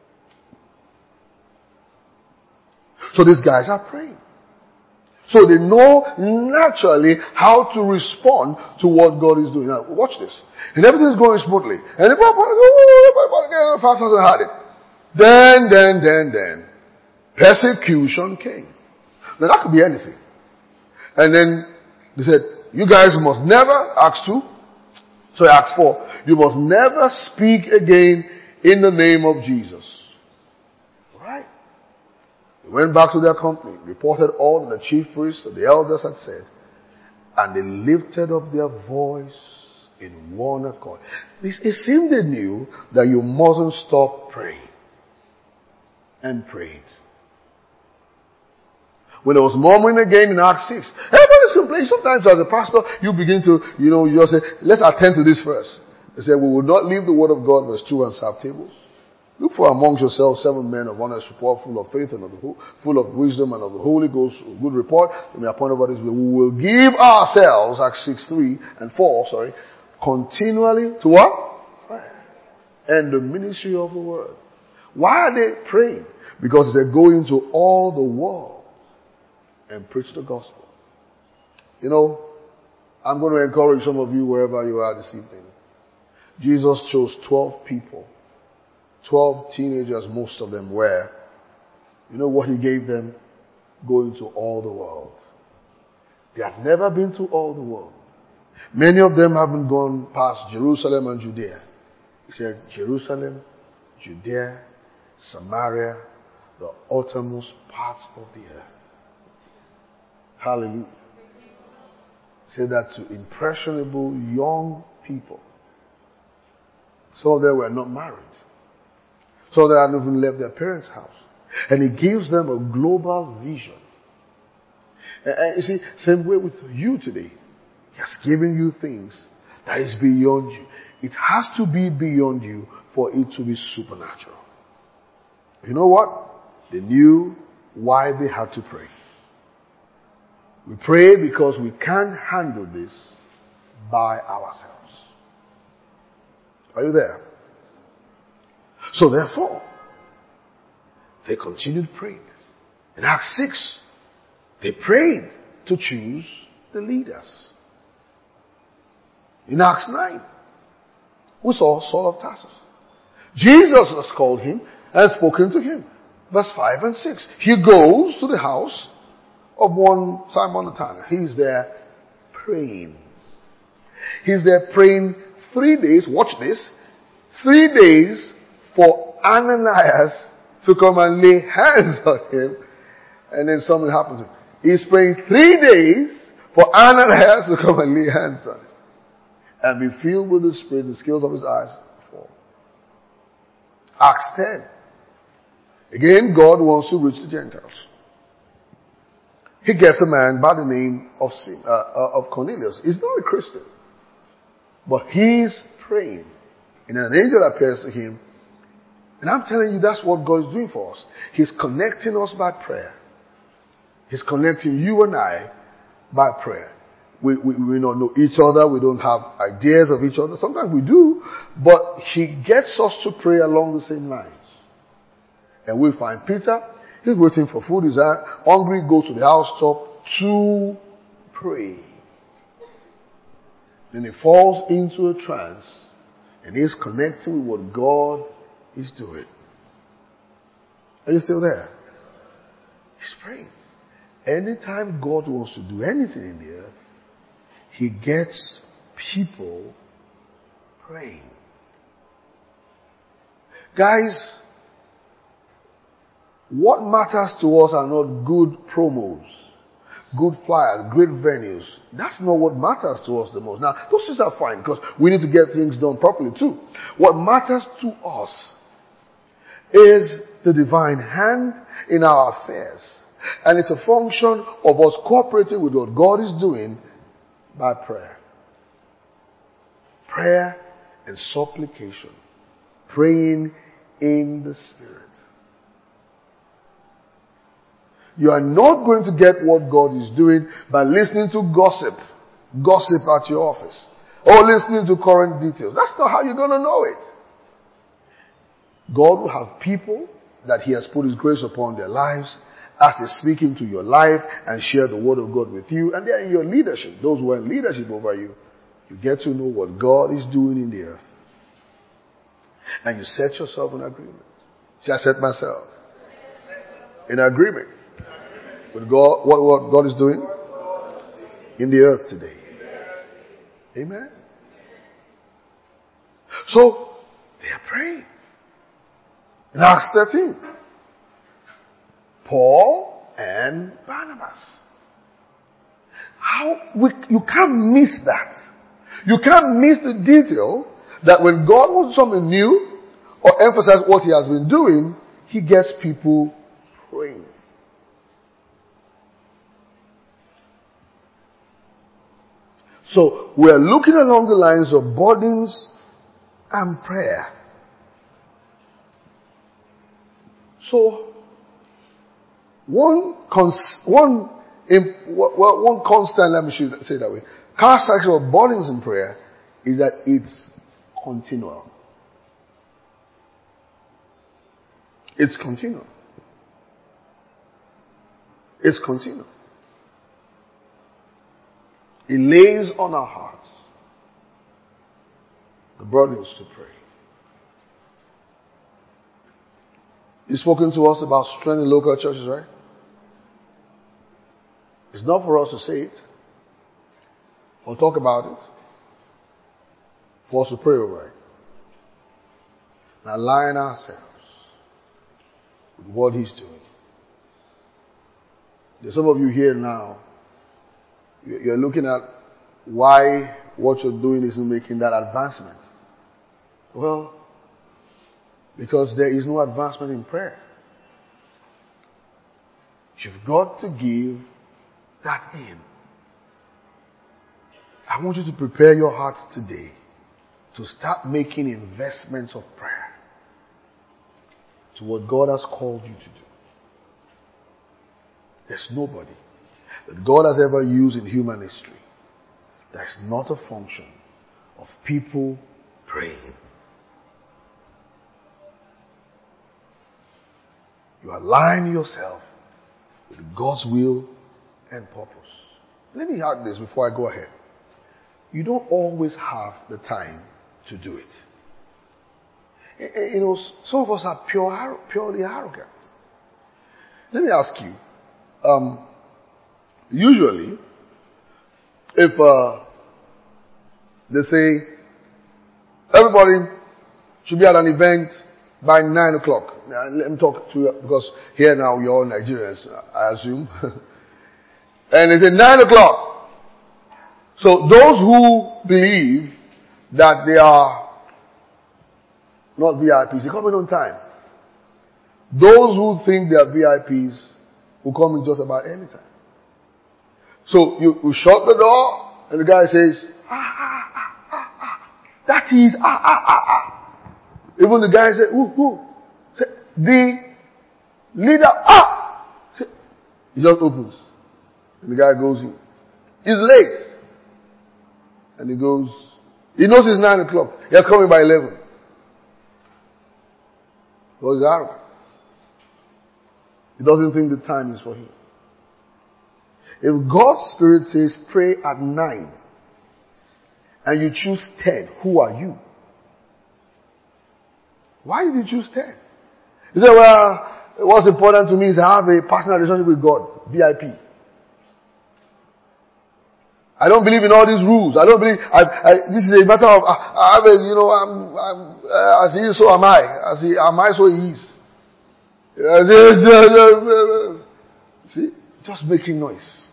So these guys are praying. So they know naturally how to respond to what God is doing. Now, watch this. And everything is going smoothly. And the 5,000 had it. Then, persecution came. Now that could be anything. And then they said, you guys must never, Acts 4, you must never speak again in the name of Jesus. Right? They went back to their company, reported all that the chief priests and the elders had said, and they lifted up their voice in one accord. It seemed they knew that you mustn't stop praying. And prayed. When there was murmuring again in Acts 6, everybody's complaining. Sometimes as a pastor, you begin to, you just say, let's attend to this first. They said, we will not leave the word of God, verse 2, and serve tables. Look for amongst yourselves 7 men of honest report, full of faith and full of wisdom and of the Holy Ghost, good report. We may appoint over this. We will give ourselves, Acts 6:3 and 4, continually to what? Prayer. And the ministry of the word. Why are they praying? Because they're going to all the world and preach the gospel. I'm going to encourage some of you wherever you are this evening. Jesus chose 12 people. 12 teenagers, most of them were. You know what he gave them? Going to all the world. They had never been to all the world. Many of them haven't gone past Jerusalem and Judea. He said Jerusalem, Judea, Samaria, the uttermost parts of the earth. Hallelujah. Say that to impressionable young people. Some of them were not married. Some of them hadn't even left their parents' house. And he gives them a global vision. And you see, same way with you today. He has given you things that is beyond you. It has to be beyond you for it to be supernatural. You know what? They knew why they had to pray. We pray because we can't handle this by ourselves. Are you there? So therefore, they continued praying. In Acts 6, they prayed to choose the leaders. In Acts 9, we saw Saul of Tarsus. Jesus has called him and spoken to him. Verse 5 and 6. He goes to the house of one Simon the Tanner. He's there praying. He's there praying 3 days. Watch this. 3 days for Ananias to come and lay hands on him. And then something happened to him. He's praying 3 days for Ananias to come and lay hands on him. And be filled with the Spirit, the scales of his eyes fall. Acts 10. Again, God wants to reach the Gentiles. He gets a man by the name of Cornelius. He's not a Christian. But he's praying. And an angel appears to him. And I'm telling you, that's what God is doing for us. He's connecting us by prayer. He's connecting you and I by prayer. we may not know each other. We don't have ideas of each other. Sometimes we do. But he gets us to pray along the same lines. And we find Peter, he's waiting for food. He's hungry, goes to the housetop to pray. Then he falls into a trance and he's connecting with what God is doing. Are you still there? He's praying. Anytime God wants to do anything in the earth, he gets people praying. Guys, what matters to us are not good promos, good flyers, great venues. That's not what matters to us the most. Now, those things are fine because we need to get things done properly too. What matters to us is the divine hand in our affairs. And it's a function of us cooperating with what God is doing by prayer. Prayer and supplication. Praying in the Spirit. You are not going to get what God is doing by listening to gossip. Gossip at your office. Or listening to current details. That's not how you're going to know it. God will have people that He has put His grace upon their lives as He's speaking to your life and share the Word of God with you. And they are in your leadership. Those who are in leadership over you, you get to know what God is doing in the earth. And you set yourself in agreement. See, I set myself in agreement with God, what God is doing in the earth today. Amen. So, they are praying. In Acts 13, Paul and Barnabas. You can't miss that. You can't miss the detail that when God wants something new or emphasize what He has been doing, He gets people praying. So, we're looking along the lines of burdens and prayer. So, one constant, let me say it that way, characteristic of burdens in prayer is that it's continual. It's continual. It's continual. It lays on our hearts the burdens to pray. He's spoken to us about strengthening local churches, right? It's not for us to say it or talk about it. For us to pray over it. And align ourselves with what He's doing. There's some of you here now, you're looking at why what you're doing isn't making that advancement. Well, because there is no advancement in prayer. You've got to give that in. I want you to prepare your heart today to start making investments of prayer to what God has called you to do. There's nobody that God has ever used in human history that's not a function of people praying. You align yourself with God's will and purpose. Let me add this before I go ahead. You don't always have the time to do it. You know, some of us are purely arrogant. Let me ask you, usually, if they say everybody should be at an event by 9 o'clock. Now, let me talk to you because here now you're all Nigerians, I assume. And they say 9 o'clock. So those who believe that they are not VIPs, they come in on time. Those who think they are VIPs will come in just about any time. So you shut the door and the guy says, that is, Even the guy said, who? The leader, He just opens. And the guy goes in. He's late. And he goes, he knows it's 9 o'clock. He has come in by 11. So he's arrogant. He doesn't think the time is for him. If God's Spirit says pray at 9 and you choose 10, who are you? Why did you choose 10? You say, well, what's important to me is I have a personal relationship with God. VIP. I don't believe in all these rules. I don't believe, this is a matter of, I have a, as he is, so am I. As he, am I, so he is. See? Just making noise.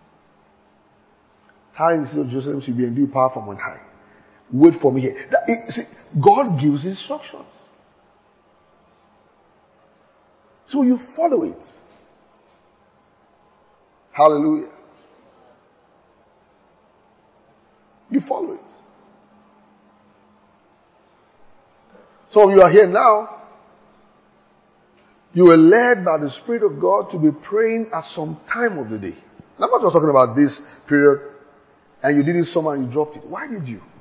Time is Jerusalem should be endued power from on high. Wait for me here. See, God gives instructions. So you follow it. Hallelujah. You follow it. Some of you are here now. You were led by the Spirit of God to be praying at some time of the day. I'm not just talking about this period and you did it somewhere and you dropped it. Why did you?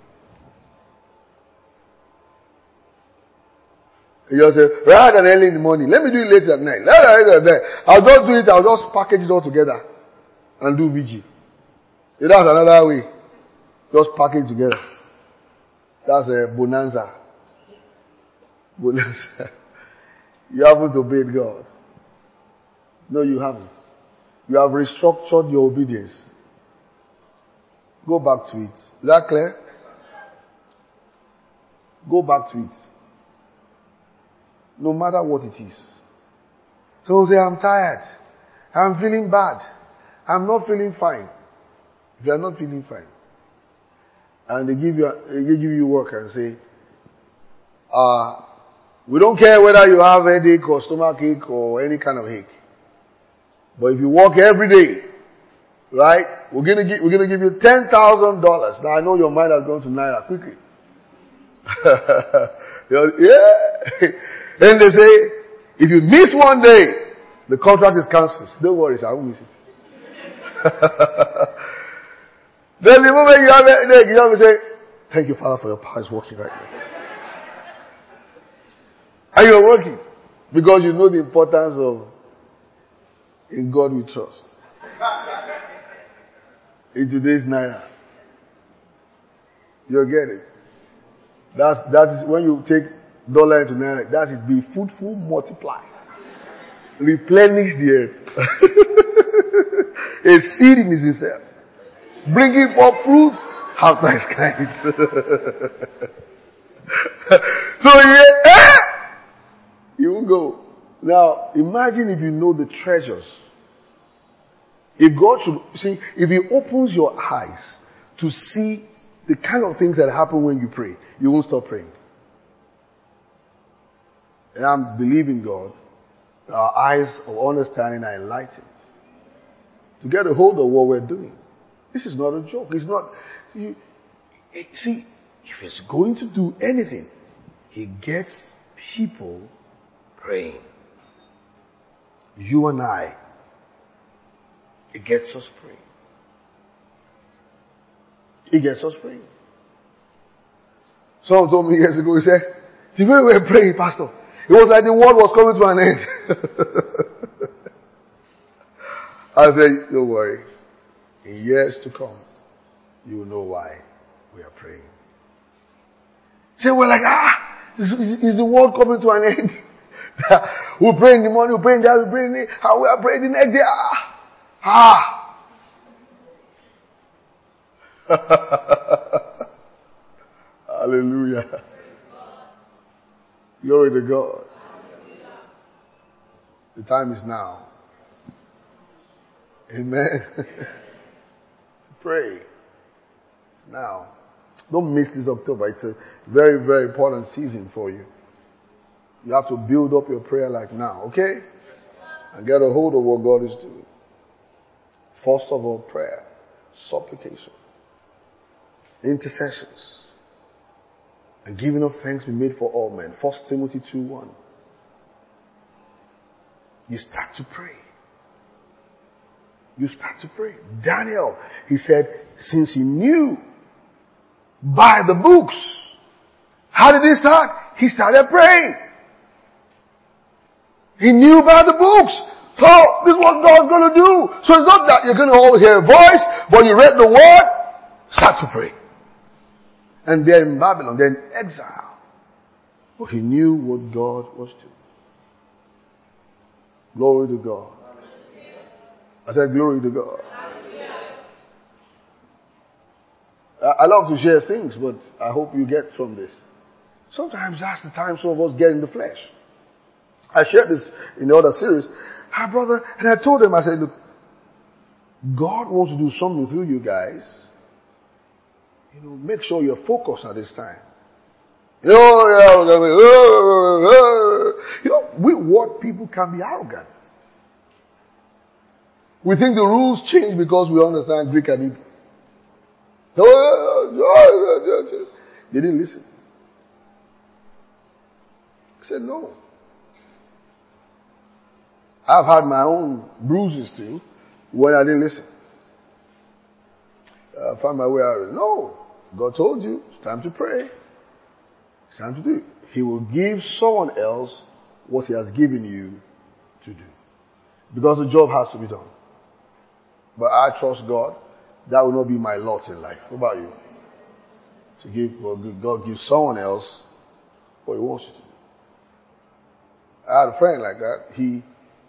You just say, rather than early in the morning, let me do it later at night. I'll just do it, I'll just package it all together and do VG. That's another way. Just package together. That's a bonanza. Bonanza. You haven't obeyed God. No, you haven't. You have restructured your obedience. Go back to it. Is that clear? Go back to it. No matter what it is. So say, I'm tired. I'm feeling bad. I'm not feeling fine. If you are not feeling fine, and they give you work and say, we don't care whether you have headache or stomach ache or any kind of ache. But if you work every day, right, we're gonna give you $10,000. Now I know your mind has gone to Naira quickly. Yeah. Then they say, if you miss one day, the contract is cancelled. Don't worry, sir, I won't miss it. Then the moment you have a headache, you have to say, thank you, Father, for your power is working right now. And you're working. Because you know the importance of in God we trust. In today's Naira. You'll get it. That is when you take dollar into Naira, that is be fruitful, multiply. Replenish the earth. A seed in itself. Bringing forth fruit, half nice kind. So you won't go. Now, imagine if you know the treasures. If God should, see, if He opens your eyes to see the kind of things that happen when you pray, you won't stop praying. And I'm believing God, our eyes of understanding are enlightened to get a hold of what we're doing. This is not a joke. It's not, see, if He's going to do anything, He gets people praying. You and I, it gets us praying. It gets us praying. Someone told me years ago, he said, the way we were praying, Pastor, it was like the world was coming to an end. I said, don't worry. In years to come, you will know why we are praying. Say, we're like, is the world coming to an end? We pray in the morning, we pray in the afternoon, we pray in the, we are praying the next day. Hallelujah. Glory to God. The time is now. Amen. Pray. Now. Don't miss this October. It's a very, very important season for you. You have to build up your prayer like now, okay? And get a hold of what God is doing. First of all, prayer, supplication, intercessions, and giving of thanks be made for all men. 1 Timothy 2:1. You start to pray. You start to pray. Daniel, he said, since he knew by the books. How did he start? He started praying. He knew by the books. So, this is what God's going to do. So it's not that you're going to always hear a voice, but you read the word, start to pray. And they're in Babylon, they're in exile. But he knew what God was doing. Glory to God. I said glory to God. I love to share things, but I hope you get from this. Sometimes that's the time some of us get in the flesh. I shared this in the other series. Hi, brother. And I told them, I said, look, God wants to do something through you guys. Make sure you're focused at this time. We what people can be arrogant. We think the rules change because we understand Greek and Hebrew. They didn't listen. I said, no. I've had my own bruises too when I didn't listen. I found my way out of it. No. God told you, it's time to pray. It's time to do it. He will give someone else what he has given you to do. Because the job has to be done. But I trust God. That will not be my lot in life. What about you? God gives someone else what he wants you to do. I had a friend like that.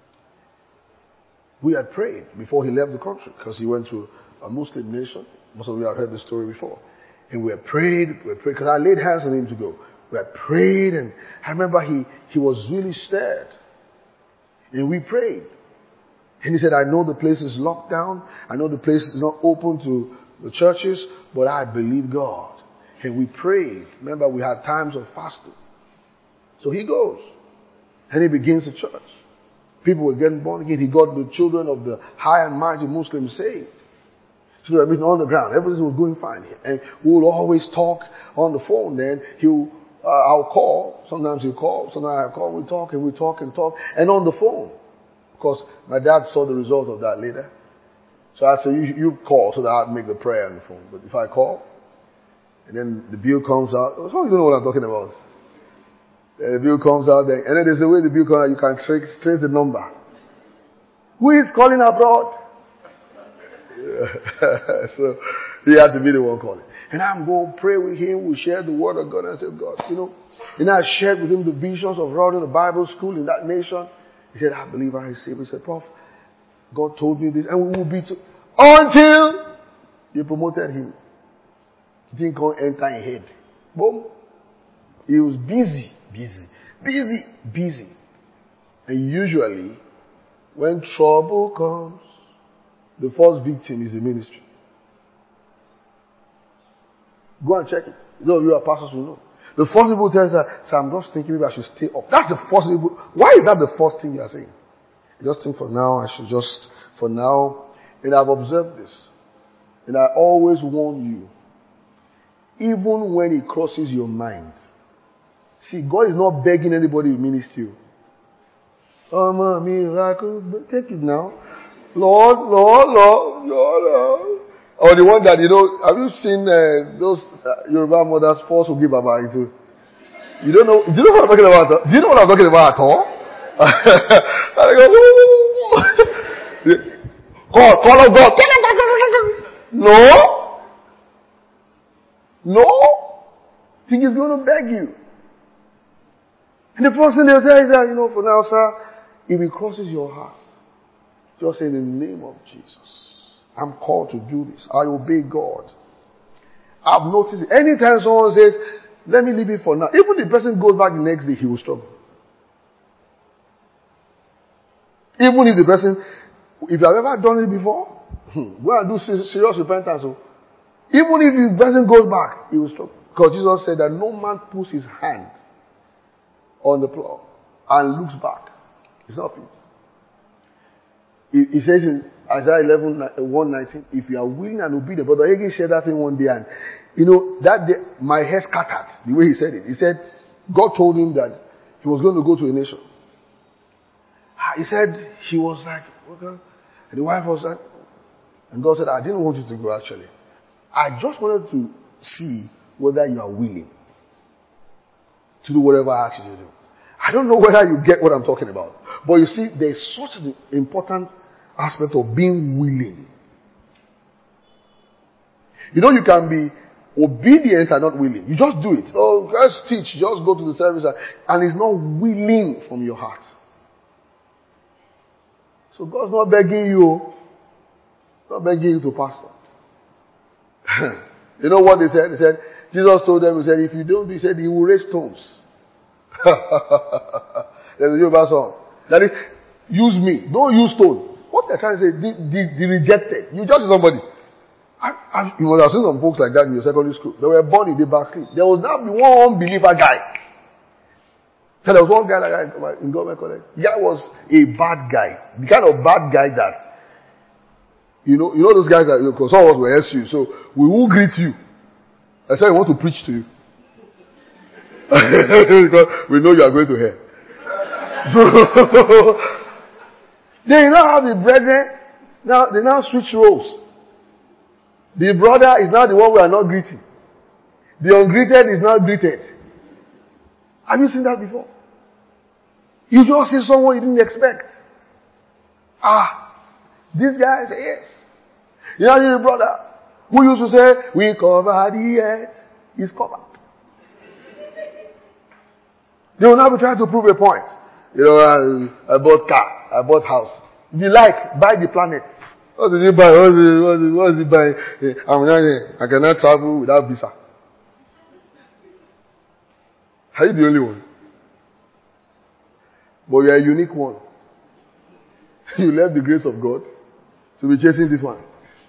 We had prayed before he left the country because he went to a Muslim nation. Most of you have heard this story before. And we had prayed, because I laid hands on him to go. We had prayed, and I remember he was really stirred. And we prayed. And he said, I know the place is locked down. I know the place is not open to the churches, but I believe God. And we prayed. Remember, we had times of fasting. So he goes. And he begins a church. People were getting born again. He got the children of the high and mighty Muslims saved. So I mean, on the ground, everything was going fine here. And we will always talk on the phone. Then I'll call. Sometimes he'll call. Sometimes I'll call. We talk and we talk and talk. And on the phone. Because my dad saw the result of that later. So I'd say, you call so that I'd make the prayer on the phone. But if I call, and then the bill comes out. Some of you know what I'm talking about. And the bill comes out there. And then there's a way the bill comes out, you can trace the number. Who is calling abroad? So he had to be the one calling. And I'm going to pray with him. We share the word of God. And I said, God, And I shared with him the visions of running a Bible school in that nation. He said, I believe I receive. He said, Prof, God told me this. And we will be until they promoted him. He didn't go enter in head. Boom. He was busy. And usually, when trouble comes, the first victim is the ministry. Go and check it. Those of you are pastors will know. The first people tell you that, so I'm just thinking maybe I should stay up. That's the first people. Why is that the first thing you are saying? You just think for now, and I've observed this. And I always warn you, even when it crosses your mind. See, God is not begging anybody to minister you. Oh, man, miracle. Take it now. Lord. Or the one that, have you seen those Yoruba mothers force to give Baba into? You don't know, do you know what I'm talking about? Do you know what I'm talking about at all? And I go, God, follow God. No. Think he's going to beg you. And the first thing they'll say is that, for now, sir, if it crosses your heart, just say in the name of Jesus, I'm called to do this. I obey God. I've noticed it. Anytime someone says, let me leave it for now, even the person goes back the next day, he will struggle. Even if the person, if you have ever done it before, go and do serious repentance. Even if the person goes back, he will struggle. Because Jesus said that no man puts his hand on the plow and looks back. It's not fit. He says in Isaiah 1:19, if you are willing and obedient. Brother Hagin said that thing one day, and that day my hair scattered the way he said it. He said God told him that he was going to go to a nation. He said he was like, okay. And the wife was like, and God said, I didn't want you to go actually. I just wanted to see whether you are willing to do whatever I ask you to do. I don't know whether you get what I'm talking about. But you see, there's such an important aspect of being willing. You know, you can be obedient and not willing. You just do it. Oh, just teach. Just go to the service. And it's not willing from your heart. So God's not begging you. Not begging you to pastor. You know what they said? They said, Jesus told them, he said, if you don't do, he said, he will raise stones. There's a Yoruba song. That is, use me. Don't use stone. What they're trying to say, the rejected. You just somebody. You must have seen some folks like that in your secondary school. They were born in the back street. There was now be one unbeliever guy. So there was one guy like that in government college. The guy was a bad guy. The kind of bad guy that, you know those guys that, because some of us were SU, so we will greet you. I said, we want to preach to you. Because we know you are going to hell. So, they now have the brethren, they now switch roles. The brother is now the one we are not greeting. The ungreeted is now greeted. Have you seen that before? You just see someone you didn't expect. This guy says yes. You know the brother who used to say, we cover the earth. He's covered. They will now be trying to prove a point. You know, I bought car. I bought house. If you like, buy the planet. What did he buy? What is he buying? I cannot travel without visa. Are you the only one? But you are a unique one. You left the grace of God to be chasing this one.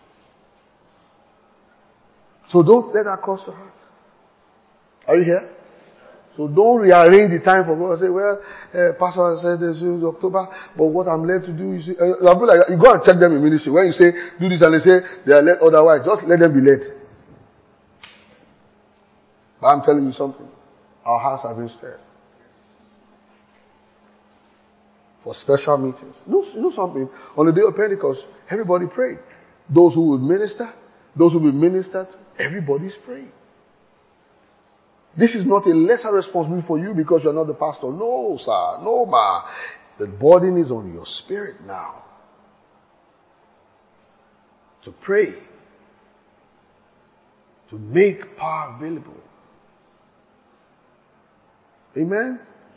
So don't let that cross your heart. Are you here? So don't rearrange the time for God and say, well, Pastor said this is October, but what I'm led to do is, you go and check them in ministry. When you say, do this, and they say, they are led otherwise, just let them be led. But I'm telling you something. Our hearts have been stirred. For special meetings. You know something? On the day of Pentecost, everybody prayed. Those who would minister, those who will be ministered, everybody's praying. This is not a lesser responsibility for you because you're not the pastor. No, sir. No, ma. The burden is on your spirit now. To pray. To make power available. Amen?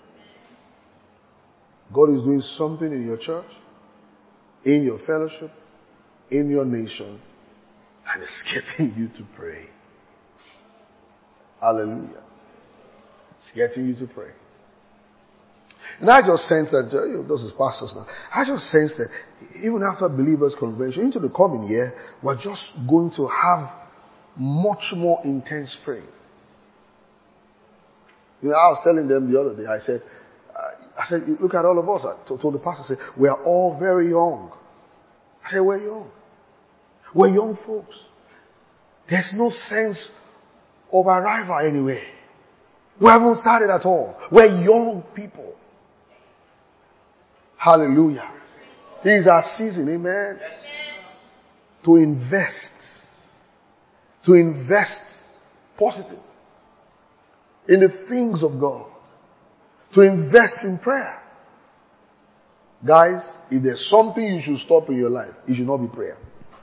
God is doing something in your church, in your fellowship, in your nation, and it's getting you to pray. Hallelujah. It's getting you to pray. And I just sense that, those is pastors now, I just sense that even after Believers Convention, into the coming year, we're just going to have much more intense praying. You know, I was telling them the other day, I said, look at all of us. I told the pastor, I said, we are all very young. I said, we're young. We're young folks. There's no sense of arrival anywhere. We haven't started at all. We're young people. Hallelujah. This is our season, amen. To invest. To invest positive in the things of God. To invest in prayer. Guys, if there's something you should stop in your life, it should not be prayer.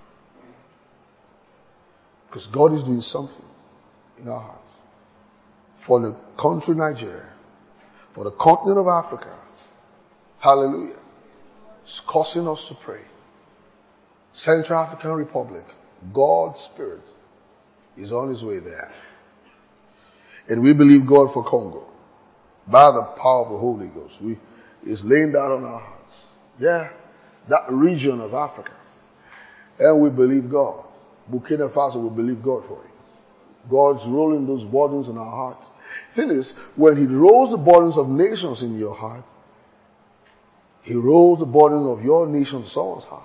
Because God is doing something in our hearts. For the country Nigeria. For the continent of Africa. Hallelujah. It's causing us to pray. Central African Republic. God's Spirit is on His way there. And we believe God for Congo. By the power of the Holy Ghost. It's laying down on our hearts. Yeah. That region of Africa. And we believe God. Burkina Faso will believe God for it. God's rolling those burdens in our hearts. The thing is, when He rolls the burdens of nations in your heart, He rolls the burden of your nation to someone's heart.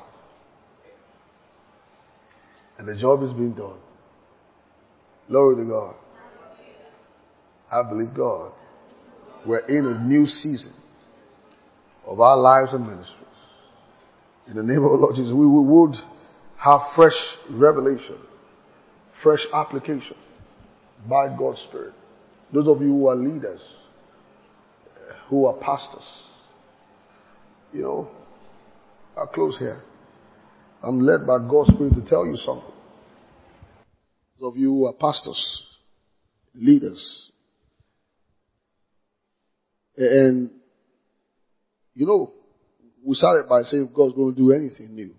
And the job is being done. Glory to God. I believe God. We're in a new season of our lives and ministries. In the name of the Lord Jesus, we would have fresh revelation, fresh application by God's Spirit. Those of you who are leaders, who are pastors, I'll close here. I'm led by God's Spirit to tell you something. Those of you who are pastors, leaders, and we started by saying God's going to do anything new.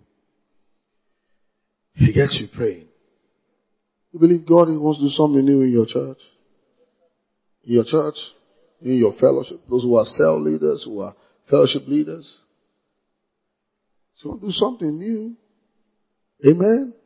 He gets you praying. You believe God wants to do something new in your church? In your church? In your fellowship? Those who are cell leaders, who are fellowship leaders? He's going to do something new. Amen?